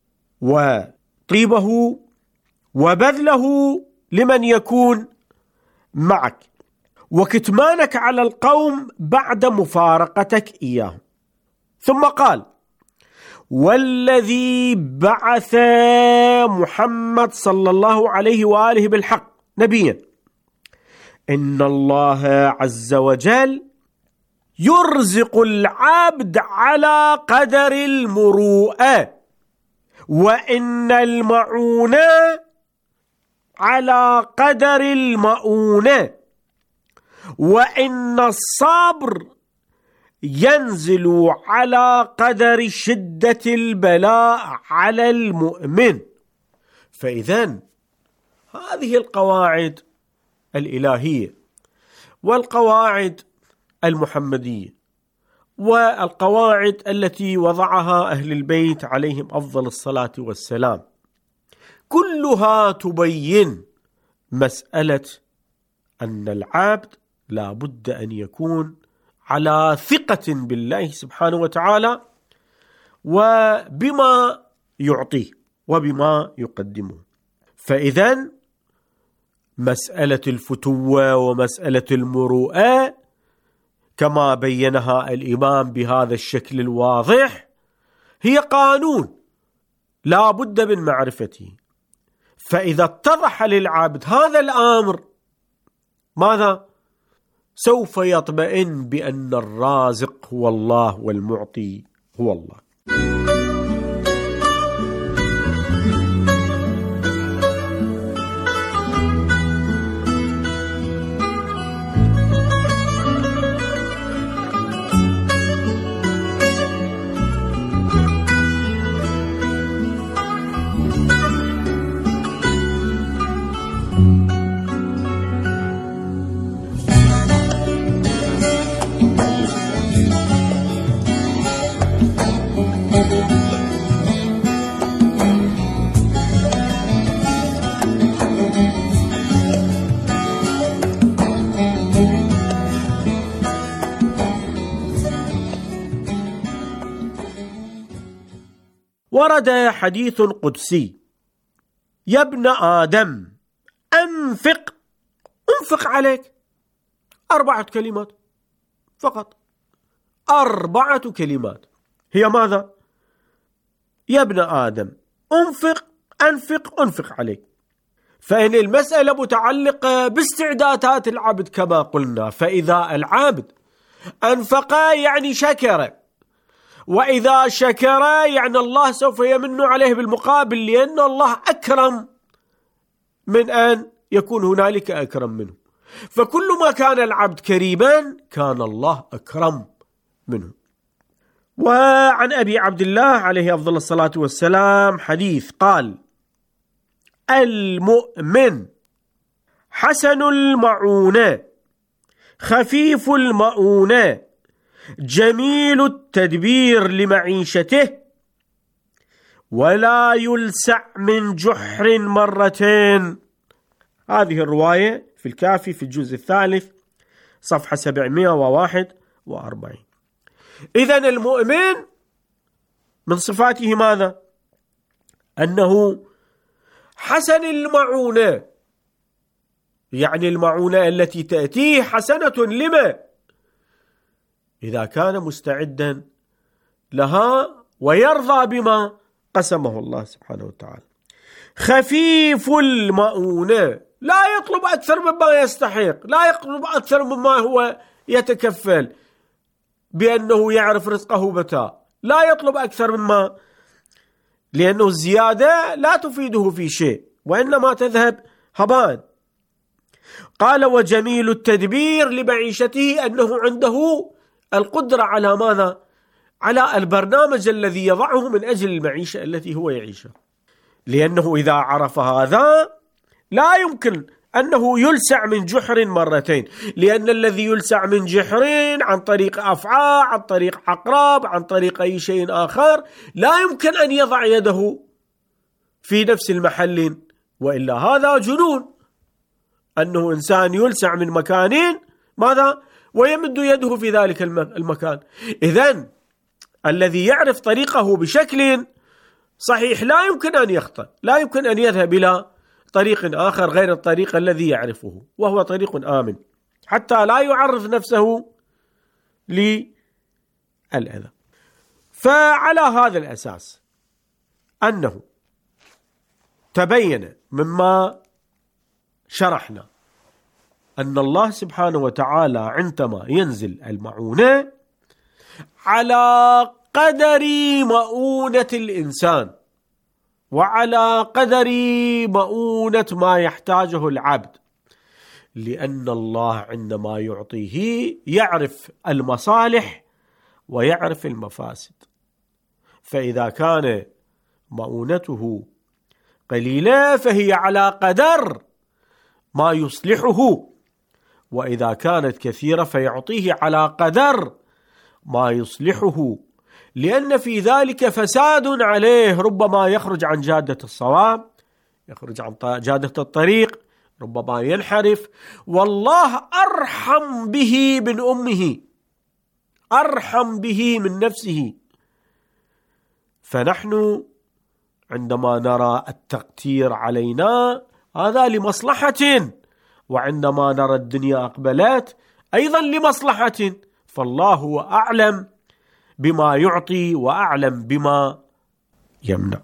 R: وطيبه وبذله لمن يكون معك، وكتمانك على القوم بعد مفارقتك إياهم. ثم قال: والذي بعث محمد صلى الله عليه وآله بالحق نبيا، إن الله عز وجل يرزق العبد على قدر المروءة، وإن المعونة على قدر المؤونة، وإن الصبر ينزل على قدر شدة البلاء على المؤمن. فإذن هذه القواعد الإلهية والقواعد المحمدية والقواعد التي وضعها أهل البيت عليهم أفضل الصلاة والسلام كلها تبين مسألة أن العبد لا بد أن يكون على ثقة بالله سبحانه وتعالى وبما يعطيه وبما يقدمه. فإذن مسألة الفتوة ومسألة المروءة كما بينها الإمام بهذا الشكل الواضح هي قانون لا بد من معرفته. فإذا اتضح للعبد هذا الأمر ماذا؟ سوف يطمئن بأن الرازق هو الله والمعطي هو الله. ورد حديث قدسي: يا ابن آدم أنفق أنفق عليك. أربعة كلمات فقط، أربعة كلمات هي ماذا؟ يا ابن آدم أنفق أنفق أنفق عليك. فإن المسألة متعلقة باستعدادات العبد كما قلنا، فإذا العبد أنفق يعني شكر، وإذا شكر يعني الله سوف يمن عليه بالمقابل، لأن الله أكرم من أن يكون هنالك أكرم منه. فكل ما كان العبد كريما كان الله أكرم منه. وعن أبي عبد الله عليه أفضل الصلاة والسلام حديث قال: المؤمن حسن المعونة خفيف المؤونة جميل التدبير لمعيشته ولا يلسع من جحر مرتين. هذه الرواية في الكافي في الجزء الثالث صفحة سبعمائة وواحد وأربعين. إذن المؤمن من صفاته ماذا؟ أنه حسن المعونة، يعني المعونة التي تأتيه حسنة لما؟ إذا كان مستعدا لها ويرضى بما قسمه الله سبحانه وتعالى. خفيف المؤونة، لا يطلب أكثر مما يستحق، لا يطلب أكثر مما هو يتكفل بأنه يعرف رزقه متى، لا يطلب أكثر مما، لأنه الزيادة لا تفيده في شيء وإنما تذهب هباء. قال وجميل التدبير لمعيشته أنه عنده القدرة على ماذا؟ على البرنامج الذي يضعه من أجل المعيشة التي هو يعيشها، لأنه إذا عرف هذا لا يمكن أنه يلسع من جحر مرتين، لأن الذي يلسع من جحرين عن طريق أفعى، عن طريق عقرب، عن طريق أي شيء آخر، لا يمكن أن يضع يده في نفس المحل، وإلا هذا جنون، أنه إنسان يلسع من مكانين ماذا؟ ويمد يده في ذلك المكان. إذن الذي يعرف طريقه بشكل صحيح لا يمكن أن يخطئ، لا يمكن أن يذهب إلى طريق آخر غير الطريق الذي يعرفه، وهو طريق آمن، حتى لا يعرض نفسه للأذى. فعلى هذا الأساس أنه تبين مما شرحنا أن الله سبحانه وتعالى عندما ينزل المعونة على قدر مؤونة الإنسان وعلى قدر مؤونة ما يحتاجه العبد، لأن الله عندما يعطيه يعرف المصالح ويعرف المفاسد، فإذا كان مؤونته قليلة فهي على قدر ما يصلحه، وإذا كانت كثيرة فيعطيه على قدر ما يصلحه، لأن في ذلك فساد عليه، ربما يخرج عن جادة الصواب، يخرج عن جادة الطريق، ربما ينحرف، والله أرحم به من أمه، أرحم به من نفسه. فنحن عندما نرى التقتير علينا هذا لمصلحة، وعندما نرى الدنيا أقبلت أيضا لمصلحة، فالله هو أعلم بما يعطي وأعلم بما يمنع.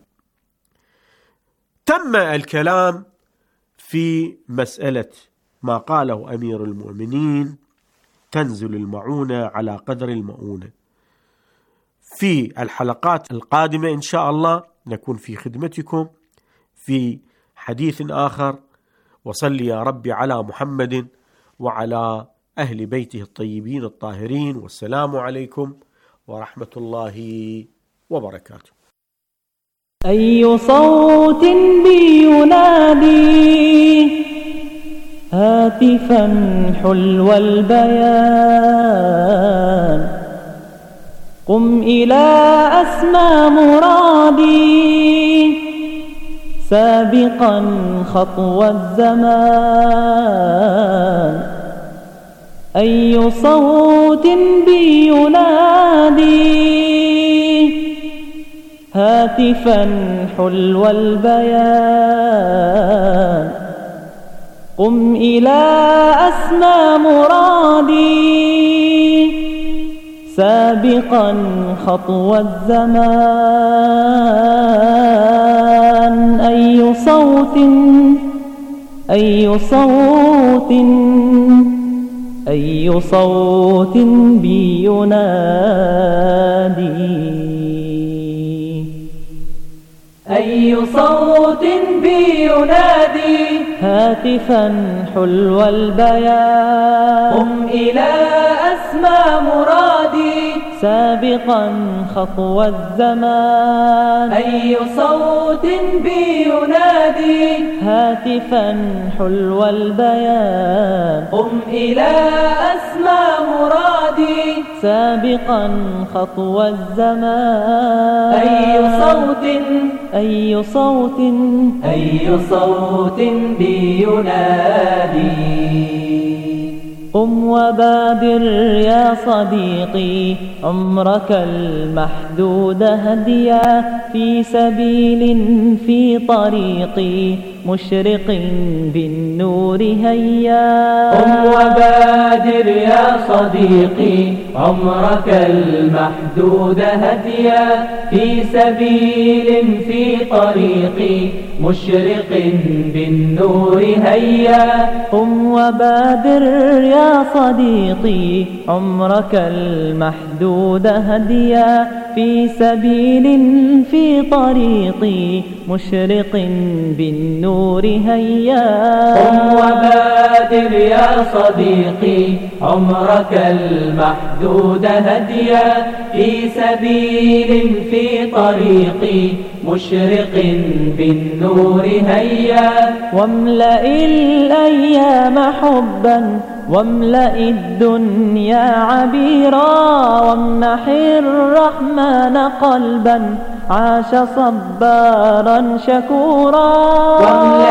R: تم الكلام في مسألة ما قاله أمير المؤمنين تنزل المعونة على قدر المؤونة. في الحلقات القادمة إن شاء الله نكون في خدمتكم في حديث آخر. وصل يا ربي على محمد وعلى أهل بيته الطيبين الطاهرين، والسلام عليكم ورحمة الله وبركاته.
S: أي صوت بي ينادي هاتفا حلو البيان، قم إلى أسمى مرادي سابقا خطوى الزمان. أي صوت بي ينادي هاتفا حلو البيان، قم إلى أسمى مرادي سابقا خطوى الزمان. أي صوت أي صوت أي صوت بي ينادي أي صوت بي ينادي هاتفا حلو البيان، قم إلى أسمى مرادي سابقا خطوى الزمان. أي صوت بي ينادي هاتفا حلو البيان، قم إلى أسمى مرادي سابقا خطوى الزمان. أي صوت أي صوت أي صوت بي ينادي قم وبادر يا صديقي عمرك المحدود هديا في سبيل في طريق مشرق بالنور هيا.
T: قم وبادر يا صديقي عمرك المحدود هديا في سبيل في طريق مشرق بالنور هيا.
S: قم وبادر يا صديقي عمرك المحدود هديا في سبيل في طريق مشرق بالنور هيا.
T: قم وبادر يا صديقي عمرك المحدود هديا في سبيل في طريق مشرق بالنور هيا.
S: واملأ الأيام حبا واملأ الدنيا عبيرا وامنح الرحمن قلبا عاش صبارا شكورا.